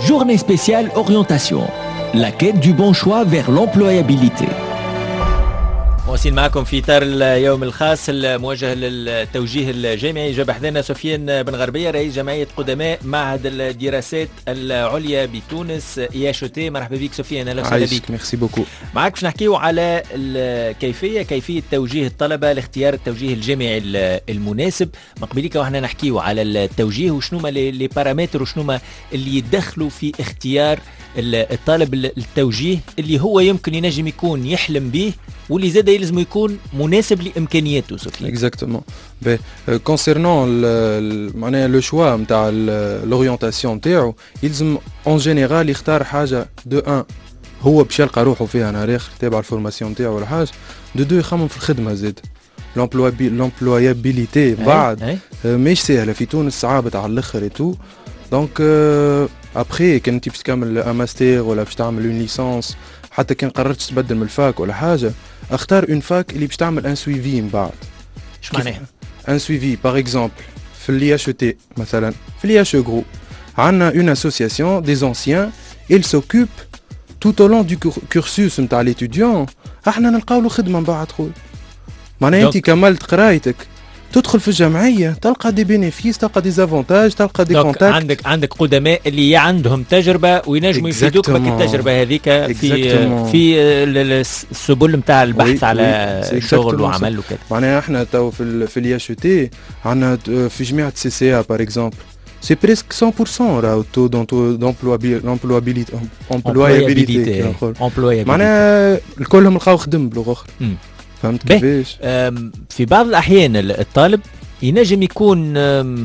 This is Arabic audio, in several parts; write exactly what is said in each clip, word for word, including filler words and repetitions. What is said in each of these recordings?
Journée spéciale orientation. La quête du bon choix vers l'employabilité. مواصلين معكم في إطار اليوم الخاص الموجه للتوجيه الجامعي. جاب حذانا سفيان بن غربية رئيس جمعية قدماء معهد الدراسات العليا بتونس إياشوتي. مرحبا بك سفيان. أهلا وسهلا بك. ميرسي بوكو. معك باش نحكيو على الكيفية كيفية توجيه الطلبة لاختيار التوجيه الجامعي المناسب. مقبليك وحنا نحكيو على التوجيه وشنو ما لي بارامتر وشنو ما اللي يدخلوا في اختيار الطالب التوجيه اللي هو يمكن ينجم يكون يحلم به واللي زاد يلزم يكون مناسب لامكانياته. سفيان اكزاكتومون. بي كونسيرنون معناها لو شوا نتاع لورينتاسيون نتاعو يلزم اون جينيرال يختار حاجه دو ان هو باش يلقى روحه فيها نهار اخر تابع الفورماسيون نتاعو ولا حاجه. دو دو يخمم في الخدمه زاد لومبلويابيليتي بعد ماهيش سهله في تونس صعابت على الاخر اي تو. دونك ابخي كان انت باش تكمل ان ماستر ولا باش تعمل اون ليسانس حتى كان قررت تبدل من الفاك ولا حاجه اختار اون فاك اللي باش تعمل ان سويفي من بعد. اش معناها ان سويفي؟ باغ اكزومبل في الاي اتش تي مثلا في الاي اتش جرو عندنا اون اسوسياسيون دي زونسيان il s'occupe tout au long du cursus نتاع ليتوديون. احنا نلقاو له خدمه من بعد خويا. معناها انت كملت قرايتك تدخل في الجمعيه تلقى دي بينيفيس تلقى دي زافونتاج تلقى دي كونتاكت. عندك عندك قدماء اللي عندهم تجربه وينجموا يفيدوك بك التجربه هذيك في Exactement. في السبل نتاع البحث oui, على oui, شغل وعمل وكذا. معناها احنا تو في في الاي اتش تي عندنا في جامعه سي سي ا باغ اكزومبل سي بريسك مية بالمية راهو تو دونبلوابيليتي امبلويابيليتي معناها الكلهم لقاو خدم بلغه اخرى. فهمت كيفاش؟ في بعض الأحيان الطالب ينجم يكون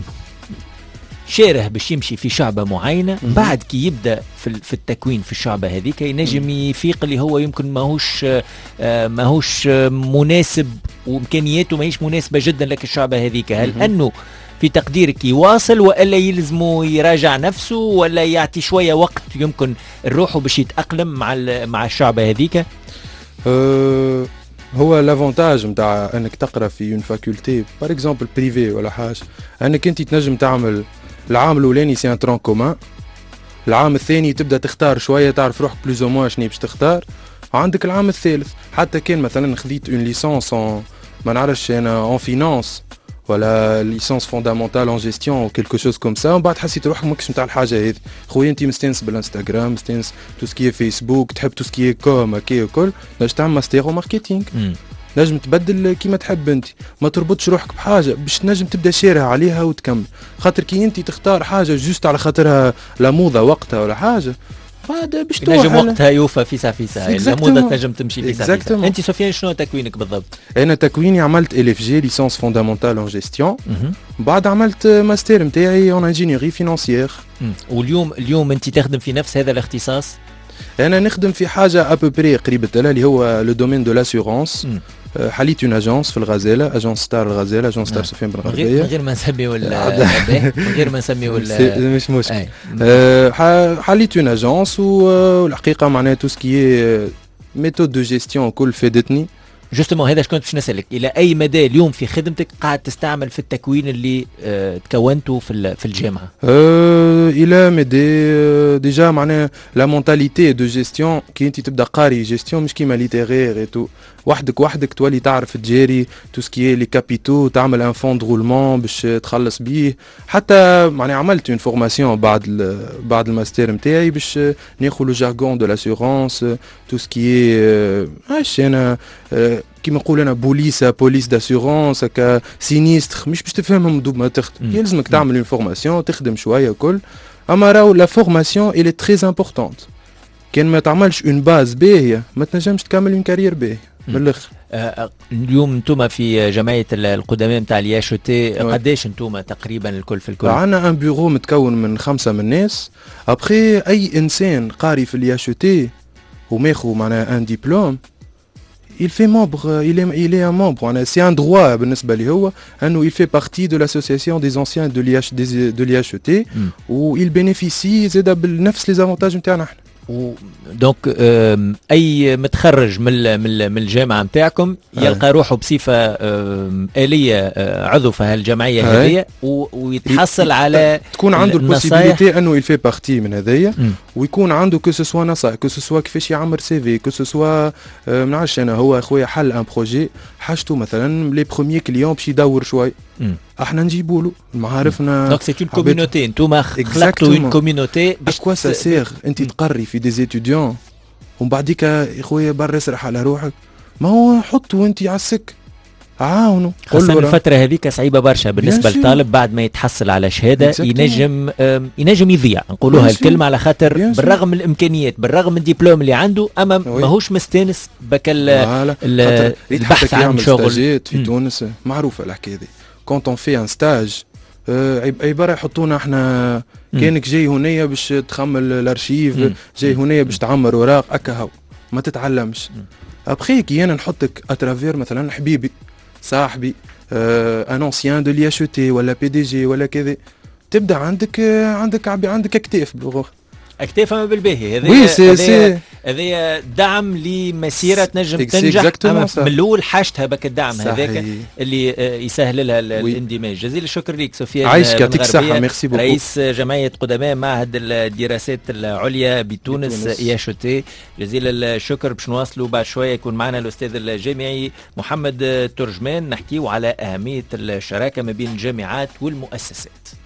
شاره باش يمشي في شعبة معينة م- بعد كي يبدأ في, في التكوين في الشعبة هذيك ينجم يفيق اللي هو يمكن ماهوش ماهوش مناسب وإمكانياته ماهيش مناسبة جدا لك الشعبة هذيك. هل م- أنه في تقديرك يواصل ولا يلزمه يراجع نفسه ولا يعطي شوية وقت يمكن الروحه باش يتأقلم مع مع الشعبة هذيك؟ أه هو لافونتاج نتاع انك تقرا في اون فاكولتي باغ اكزومبل بريفي ولا حاجه انك انت تنجم تعمل العام الاولاني سي ان ترون كومان، العام الثاني تبدا تختار شويه تعرف روحك بلوز او موان شنو باش تختار. عندك العام الثالث حتى كان مثلا خذيت اون ليسونس ما نعرفش انا اون فينانس ولا ليسونس فوندامونتال اون جيستيون او كيلكو شوز كوم سا ومن بعد حسيت روحك ماكش نتاع الحاجه هذه. خويا انت مستانس بالانستغرام مستانس تو سكي فيسبوك تحب تو سكي كوم هكا وكل نجم تعمل ماستر او ماركتينغ نجم تبدل كيما تحب انت. ما تربطش روحك بحاجه باش تنجم تبدا شارع عليها وتكمل. خاطر كي انت تختار حاجه جوست على خاطرها لا موضه وقتها ولا حاجه هذا باش تنجم وقتها يوفى فيسا فيسا الموضه تنجم تمشي فيسا فيسا. انت سفيان شنو تكوينك بالضبط؟ انا تكويني عملت ال اف جي ليسانس فوندامونتال اون جيستيون بعد عملت ماستر نتاعي اون انجينيوري فينانسيير. واليوم اليوم انت تخدم في نفس هذا الاختصاص؟ انا نخدم في حاجه ابوبري قريبه لها اللي هو لو دومين دو لاسيورونس. حليت اون اجونس في الغزاله اجونس ستار الغزاله اجونس ستار سفيان بن غربيه من غير ما نسمي ولا من غير ما نسمي ولا مش مشكل. حليت اون اجونس والحقيقه معناها تو سكي ميثود دو جيستيون كل فادتني. جوستومون هذا كنت باش نسألك الى اي مدى اليوم في خدمتك قاعد تستعمل في التكوين اللي اه تكونته في في الجامعه؟ أه الى مدى ديجا معناها لا مونتاليتي دو جيستيون كي انت تبدا قاري جيستيون مش كيما ليتيرير اي تو وحدك وحدك تولي تعرف تجاري تو سكي لي كابيتو تعمل ان فون رولمون باش تخلص بيه. حتى معناها عملت اون فورماسيون بعد بعد الماستر نتاعي باش ناخذ لو جارغون دو لاسيورونس تو سكي اش انا كيما نقول انا بوليسا بوليس داسيورونس هكا سينيستر مش باش تفهمهم دوب ما تخدم يلزمك تعمل اون فورماسيون تخدم شويه كل. اما راهو لا فورماسيون الي تري امبورطونت. كان ما تعملش اون باز باهيه ما تنجمش تكمل اون كارير باهيه بالاخر. آه اليوم انتم في جمعيه القدماء نتاع الياشوتي قداش انتم تقريبا الكل في الكل؟ عندنا ان بيرو متكون من خمسه من الناس. ابخي اي انسان قاري في الياشوتي وماخو معناها ان ديبلوم il fait membre il est il est un membre c'est un droit بالنسبه لي هو انه il fait partie de l'association des anciens de l'I H de l'I H T où il bénéficie زاد بنفس les avantages نتاعنا احنا. دونك اي متخرج من من الجامعه نتاعكم يلقى روحه بصفه آلية عضو في هالجمعيه هذه ويتحصل على تكون عنده البوسيبيليتي انه يلفي بارتي من هذيا ويكون عنده كو سوا نصائح كو سوا كيفاش يعمر سي في كو سوا ما نعرفش انا هو اخويا حل ان بروجي حاجته مثلا لي بروميي كليون باش يدور شوي احنا نجيبوا له معارفنا. دونك سي اون كوميونيتي انتوما خلقتوا اون كوميونيتي باش كوا سا سير انت تقري في دي ستوديون ومن بعديك يا خويا بر اسرح على روحك ما هو حطوا انت على السك عاونوا. خاصة الفترة هذيك صعيبة برشا بالنسبة للطالب بعد ما يتحصل على شهادة ينجم ينجم يضيع نقولوها الكلمة على خاطر بالرغم من الإمكانيات بالرغم من الدبلوم اللي عنده أما ماهوش مستانس بك البحث عن شغل في تونس معروفة الحكاية دي. كونت اون في ان ستاج عبارة يحطونا احنا كانك جاي هنية باش تخمل الارشيف جاي هنية باش تعمر وراق اكا هاو ما تتعلمش. ابخي كي انا نحطك اترافير مثلا حبيبي صاحبي ان انسيان دو لي اش تي ولا بي دي جي ولا كذا تبدا عندك عندك عندك اكتاف باللغه اكتاف ما بالباهي هذه هذه دعم لمسيره تنجم تنجح اما من الاول حاجتها بك الدعم هذاك اللي يسهل لها الاندماج. جزيل الشكر لك سفيان عايشك يعطيك الصحه ميرسي بوكو رئيس جمعيه قدماء معهد الدراسات العليا بتونس اي اش تي. جزيل الشكر. باش نواصلوا بعد شويه يكون معنا الاستاذ الجامعي محمد ترجمان نحكيو على اهميه الشراكه ما بين الجامعات والمؤسسات.